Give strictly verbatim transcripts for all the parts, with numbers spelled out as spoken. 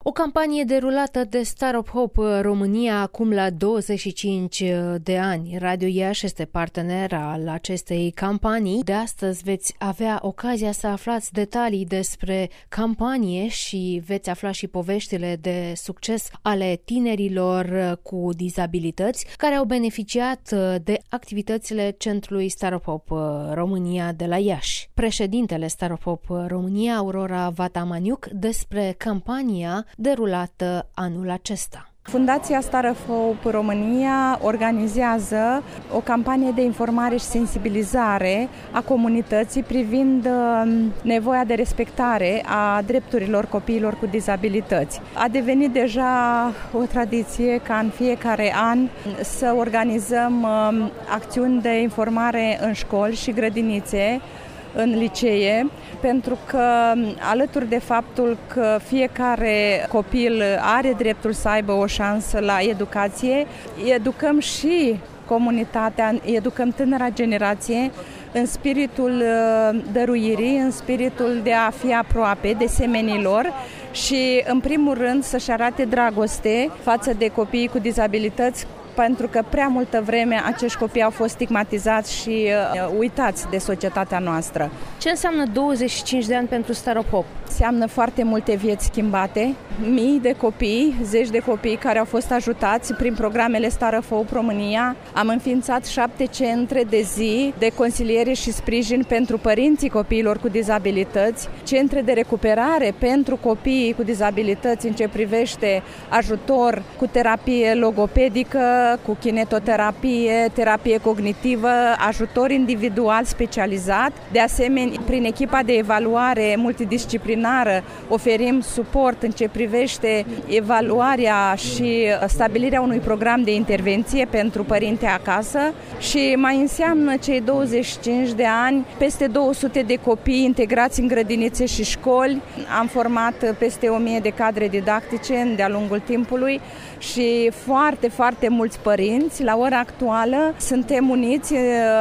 O campanie derulată de Star of Hope România acum la douăzeci și cinci de ani. Radio Iași este partener al acestei campanii. De astăzi veți avea ocazia să aflați detalii despre campanie și veți afla și poveștile de succes ale tinerilor cu dizabilități care au beneficiat de activitățile Centrului Star of Hope România de la Iași. Președintele Star of Hope România, Aurora Vatamaniuc, despre campania derulată anul acesta. Fundația Star of Hope România organizează o campanie de informare și sensibilizare a comunității privind nevoia de respectare a drepturilor copiilor cu dizabilități. A devenit deja o tradiție ca în fiecare an să organizăm acțiuni de informare în școli și grădinițe, în licee, pentru că alături de faptul că fiecare copil are dreptul să aibă o șansă la educație, educăm și comunitatea, educăm tânăra generație în spiritul dăruirii, în spiritul de a fi aproape de semenilor și, în primul rând, să-și arate dragoste față de copiii cu dizabilități, pentru că prea multă vreme acești copii au fost stigmatizați și uh, uitați de societatea noastră. Ce înseamnă douăzeci și cinci de ani pentru Star of Hope? Înseamnă foarte multe vieți schimbate, mii de copii, zeci de copii care au fost ajutați prin programele Star of Hope România. Am înființat șapte centre de zi de consiliere și sprijin pentru părinții copiilor cu dizabilități, centre de recuperare pentru copiii cu dizabilități în ce privește ajutor cu terapie logopedică, cu kinetoterapie, terapie cognitivă, ajutor individual specializat. De asemenea, prin echipa de evaluare multidisciplinară oferim suport în ce privește evaluarea și stabilirea unui program de intervenție pentru părinte acasă și mai înseamnă cei douăzeci și cinci de ani, peste două sute de copii integrați în grădinițe și școli. Am format peste o mie de cadre didactice de-a lungul timpului și foarte, foarte mulți părinți. La ora actuală suntem uniți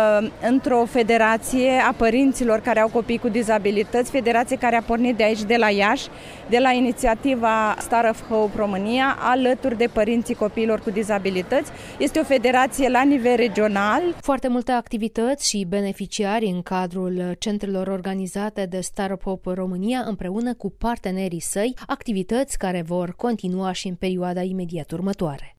într-o federație a părinților care au copii cu dizabilități, federație care a pornit de aici, de la Iași, de la inițiativa Star of Hope România, alături de părinții copiilor cu dizabilități. Este o federație la nivel regional. Foarte multe activități și beneficiari în cadrul centrelor organizate de Star of Hope România împreună cu partenerii săi, activități care vor continua și în perioada imediat următoare.